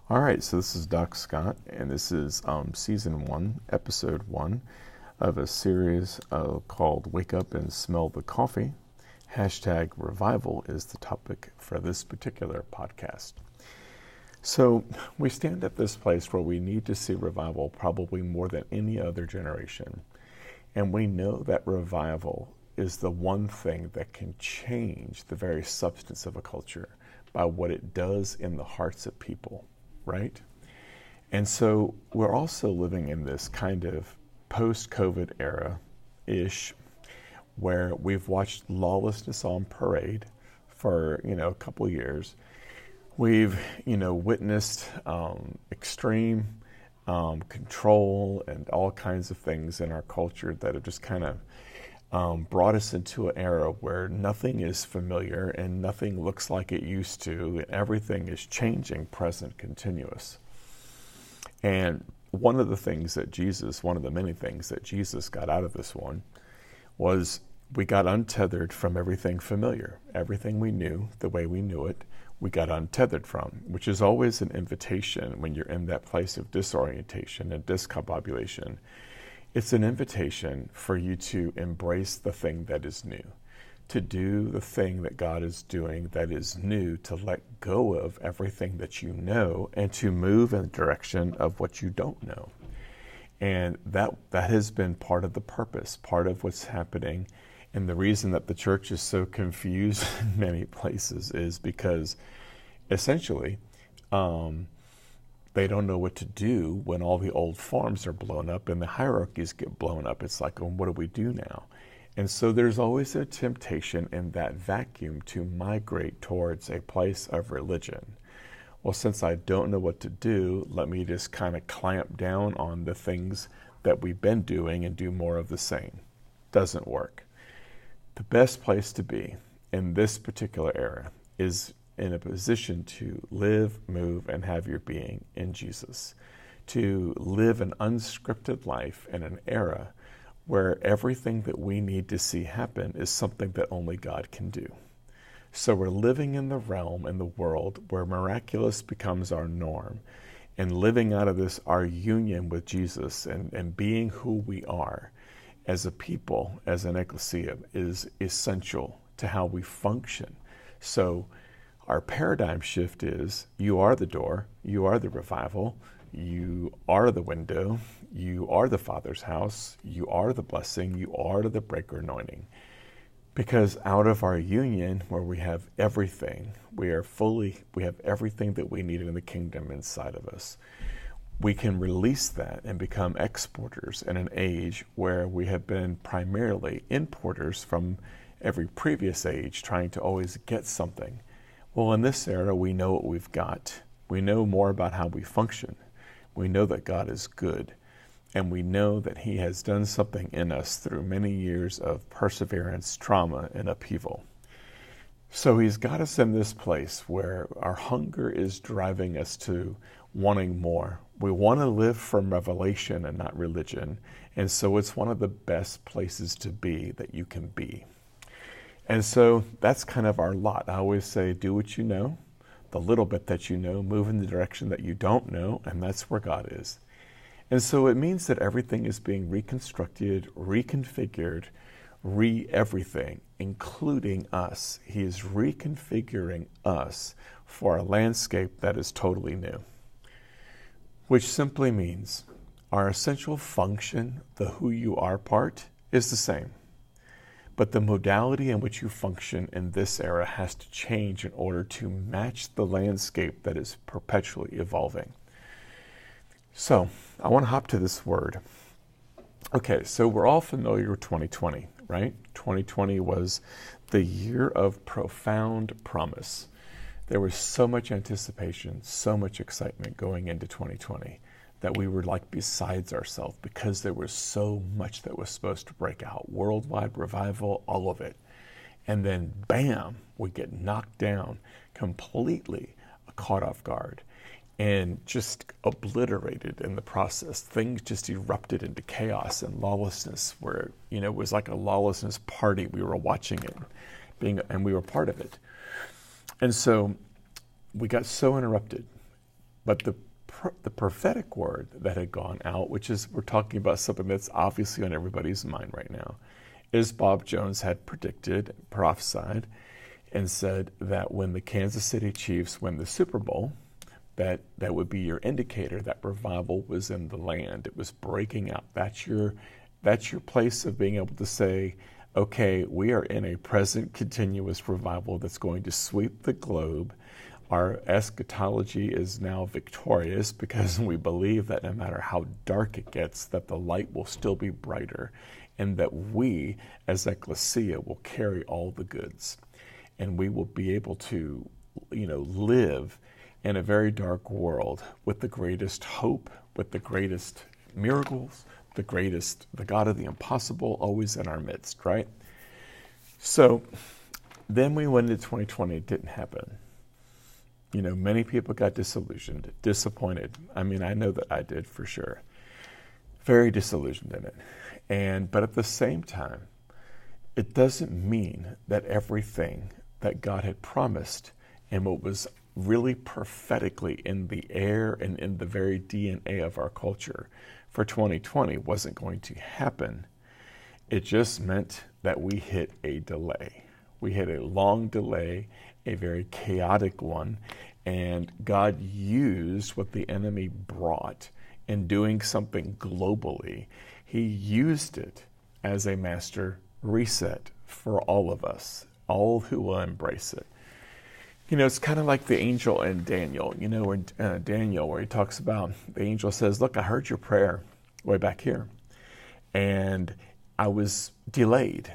All right, so this is Doc Scott, and this is Season 1, Episode 1 of a series called Wake Up and Smell the Coffee. Hashtag Revival is the topic for this particular podcast. So we stand at this place where we need to see revival probably more than any other generation. And we know that revival is the one thing that can change the very substance of a culture by what it does in the hearts of people. Right? And so we're also living in this kind of post-COVID era-ish where we've watched lawlessness on parade for, a couple of years. We've, witnessed extreme control and all kinds of things in our culture that have just kind of brought us into an era where nothing is familiar and nothing looks like it used to, and everything is changing, present, continuous. And one of the many things that Jesus got out of this one was we got untethered from everything familiar. Everything we knew, the way we knew it, we got untethered from, which is always an invitation when you're in that place of disorientation and discombobulation. It's an invitation for you to embrace the thing that is new, to do the thing that God is doing that is new, to let go of everything that you know and to move in the direction of what you don't know. And that has been part of the purpose, part of what's happening. And the reason that the church is so confused in many places is because essentially, they don't know what to do when all the old forms are blown up and the hierarchies get blown up. It's like, well, what do we do now? And so there's always a temptation in that vacuum to migrate towards a place of religion. Well, since I don't know what to do, let me just kind of clamp down on the things that we've been doing and do more of the same. Doesn't work. The best place to be in this particular era is in a position to live, move, and have your being in Jesus. To live an unscripted life in an era where everything that we need to see happen is something that only God can do. So we're living in the realm, in the world, where miraculous becomes our norm. And living out of this, our union with Jesus and being who we are as a people, as an ecclesia, is essential to how we function. So our paradigm shift is, you are the door, you are the revival, you are the window, you are the Father's house, you are the blessing, you are the breaker anointing. Because out of our union, where we have everything, we have everything that we need in the kingdom inside of us. We can release that and become exporters in an age where we have been primarily importers from every previous age, trying to always get something. Well, in this era, we know what we've got. We know more about how we function. We know that God is good. And we know that He has done something in us through many years of perseverance, trauma, and upheaval. So He's got us in this place where our hunger is driving us to wanting more. We want to live from revelation and not religion. And so it's one of the best places to be that you can be. And so that's kind of our lot. I always say, do what you know, the little bit that you know, move in the direction that you don't know, and that's where God is. And so it means that everything is being reconstructed, reconfigured, everything, including us. He is reconfiguring us for a landscape that is totally new, which simply means our essential function, the who you are part, is the same. But the modality in which you function in this era has to change in order to match the landscape that is perpetually evolving. So I want to hop to this word. Okay, so we're all familiar with 2020, right? 2020 was the year of profound promise. There was so much anticipation, so much excitement going into 2020 that we were like besides ourselves because there was so much that was supposed to break out. Worldwide revival, all of it. And then, bam, we get knocked down completely, caught off guard, and just obliterated in the process. Things just erupted into chaos and lawlessness where, it was like a lawlessness party. We were watching it, and we were part of it. And so we got so interrupted. But the prophetic word that had gone out, which is, we're talking about something that's obviously on everybody's mind right now, is Bob Jones had predicted, prophesied, and said that when the Kansas City Chiefs win the Super Bowl, that would be your indicator that revival was in the land. It was breaking out. That's your place of being able to say, okay, we are in a present continuous revival that's going to sweep the globe. Our eschatology is now victorious because we believe that no matter how dark it gets, that the light will still be brighter, and that we, as ecclesia, will carry all the goods. And we will be able to, live in a very dark world with the greatest hope, with the greatest miracles, the God of the impossible always in our midst, right? So then we went into 2020, it didn't happen. Many people got disillusioned, disappointed. I mean, I know that I did for sure. Very disillusioned in it. But at the same time, it doesn't mean that everything that God had promised and what was really prophetically in the air and in the very DNA of our culture for 2020 wasn't going to happen. It just meant that we hit a delay. We hit a long delay, a very chaotic one, and God used what the enemy brought in doing something globally. He used it as a master reset for all of us, all who will embrace it. It's kind of like the angel in Daniel, where Daniel, where he talks about, the angel says, look, I heard your prayer way back here, and I was delayed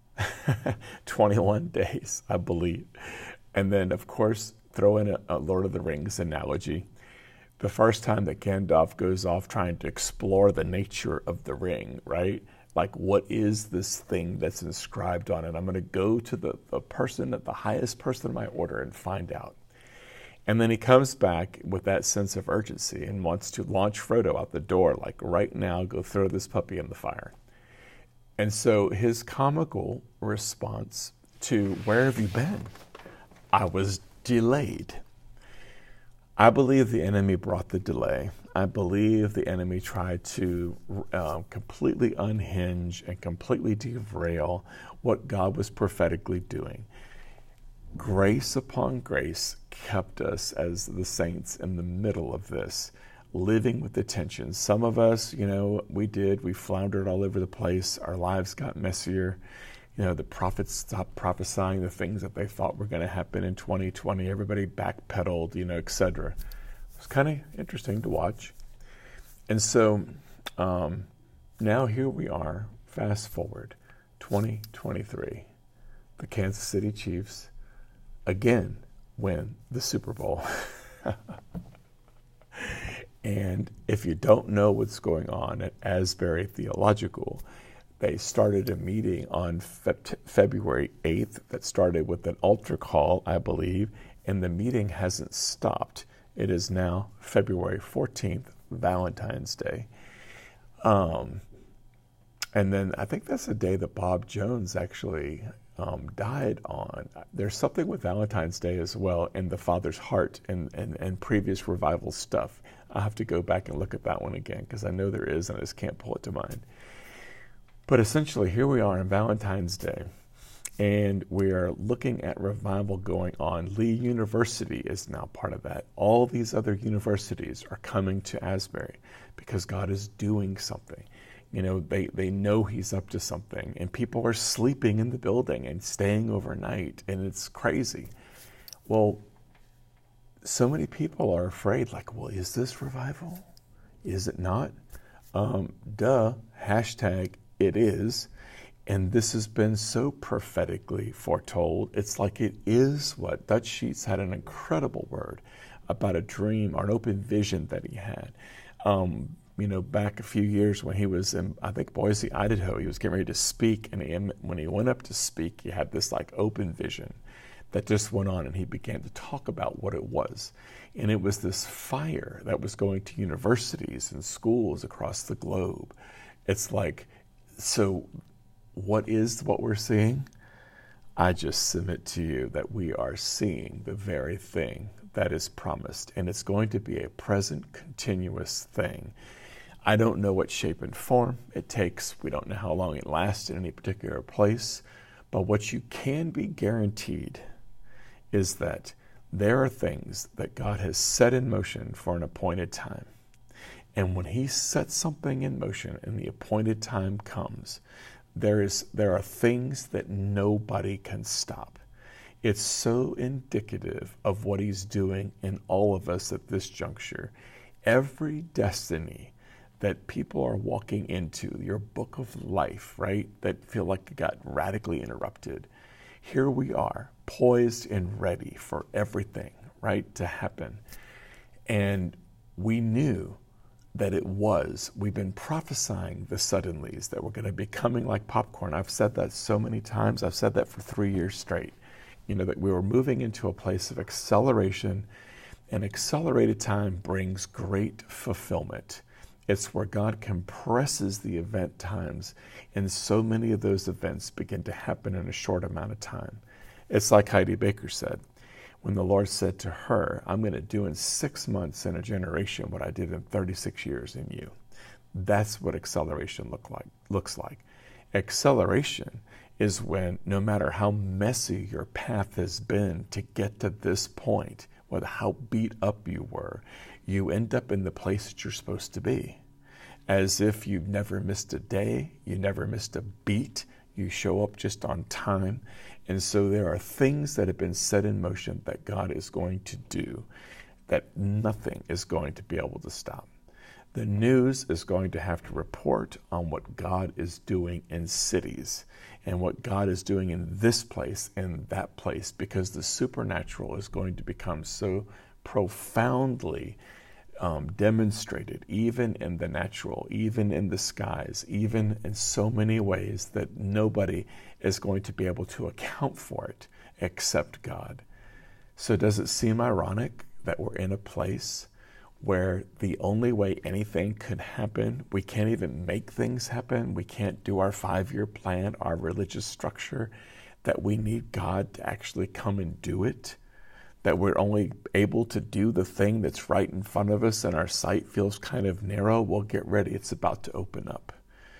21 days, I believe. And then, of course, throw in a Lord of the Rings analogy. The first time that Gandalf goes off trying to explore the nature of the ring, right? Like, what is this thing that's inscribed on it? I'm going to go to the person, the highest person in my order, and find out. And then he comes back with that sense of urgency and wants to launch Frodo out the door, like, right now, go throw this puppy in the fire. And so his comical response to, where have you been? I was delayed. I believe the enemy brought the delay. I believe the enemy tried to completely unhinge and completely derail what God was prophetically doing. Grace upon grace kept us as the saints in the middle of this, living with the tension. Some of us, we floundered all over the place. Our lives got messier. The prophets stopped prophesying the things that they thought were going to happen in 2020. Everybody backpedaled, etc. It was kind of interesting to watch. And so now here we are, fast forward, 2023. The Kansas City Chiefs again win the Super Bowl. And if you don't know what's going on at Asbury Theological, they started a meeting on February 8th that started with an altar call, I believe, and the meeting hasn't stopped. It is now February 14th, Valentine's Day. And then I think that's the day that Bob Jones actually died on. There's something with Valentine's Day as well in the Father's heart and previous revival stuff. I'll have to go back and look at that one again because I know there is and I just can't pull it to mind. But essentially, here we are on Valentine's Day, and we are looking at revival going on. Lee University is now part of that. All these other universities are coming to Asbury because God is doing something. They know he's up to something, and people are sleeping in the building and staying overnight, and it's crazy. Well, so many people are afraid, like, well, is this revival? Is it not? Hashtag it is. And this has been so prophetically foretold. It's like it is what Dutch Sheets had an incredible word about a dream or an open vision that he had. Back a few years when he was in, I think, Boise, Idaho, he was getting ready to speak. And when he went up to speak, he had this like open vision that just went on, and he began to talk about what it was. And it was this fire that was going to universities and schools across the globe. It's like, so what is what we're seeing? I just submit to you that we are seeing the very thing that is promised, and it's going to be a present, continuous thing. I don't know what shape and form it takes. We don't know how long it lasts in any particular place. But what you can be guaranteed is that there are things that God has set in motion for an appointed time. And when he sets something in motion and the appointed time comes, there are things that nobody can stop. It's so indicative of what he's doing in all of us at this juncture. Every destiny that people are walking into, your book of life, right, that feel like it got radically interrupted. Here we are, poised and ready for everything, right, to happen. And we knew that we've been prophesying the suddenlies, that we're going to be coming like popcorn. I've said that so many times. I've said that for 3 years straight. That we were moving into a place of acceleration, and accelerated time brings great fulfillment. It's where God compresses the event times, and so many of those events begin to happen in a short amount of time. It's like Heidi Baker said, when the Lord said to her, I'm going to do in 6 months in a generation what I did in 36 years in you. That's what acceleration looks like. Acceleration is when, no matter how messy your path has been to get to this point, whether how beat up you were, you end up in the place that you're supposed to be. As if you've never missed a day, you never missed a beat, you show up just on time. And so there are things that have been set in motion that God is going to do that nothing is going to be able to stop. The news is going to have to report on what God is doing in cities and what God is doing in this place and that place, because the supernatural is going to become so profoundly demonstrated, even in the natural, even in the skies, even in so many ways that nobody is going to be able to account for it except God. So does it seem ironic that we're in a place where the only way anything could happen, we can't even make things happen, we can't do our 5-year plan, our religious structure, that we need God to actually come and do it? That we're only able to do the thing that's right in front of us and our sight feels kind of narrow? Well, get ready, it's about to open up.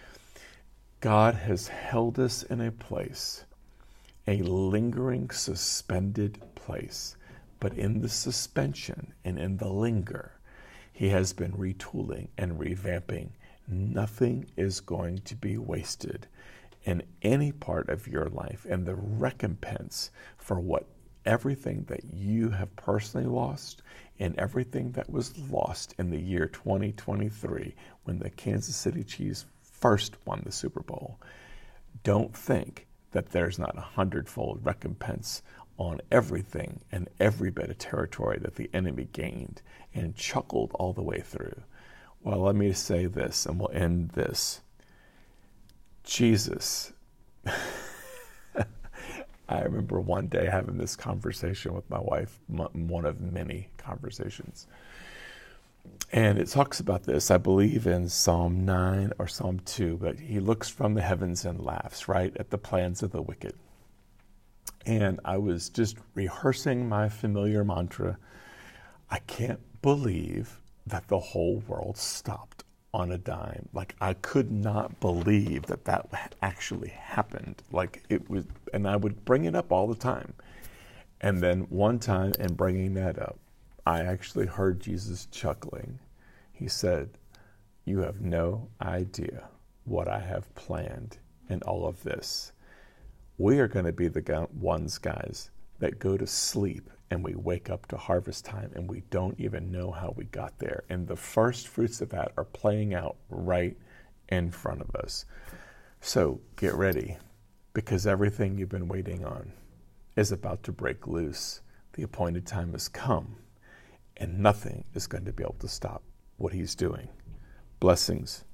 God has held us in a place, a lingering, suspended place. But in the suspension and in the linger, he has been retooling and revamping. Nothing is going to be wasted in any part of your life. And the recompense for everything that you have personally lost and everything that was lost in the year 2023 when the Kansas City Chiefs first won the Super Bowl, don't think that there's not 100-fold recompense on everything and every bit of territory that the enemy gained and chuckled all the way through. Well, let me say this, and we'll end this. Jesus, I remember one day having this conversation with my wife, one of many conversations. And it talks about this, I believe in Psalm 9 or Psalm 2, but he looks from the heavens and laughs, right, at the plans of the wicked. And I was just rehearsing my familiar mantra. I can't believe that the whole world stopped on a dime. Like, I could not believe that that actually happened. Like, it was, and I would bring it up all the time. And then one time, in bringing that up, I actually heard Jesus chuckling. He said, "You have no idea what I have planned in all of this. We are going to be the ones, guys, that go to sleep and we wake up to harvest time and we don't even know how we got there. And the first fruits of that are playing out right in front of us." So get ready, because everything you've been waiting on is about to break loose. The appointed time has come, and nothing is going to be able to stop what he's doing. Blessings.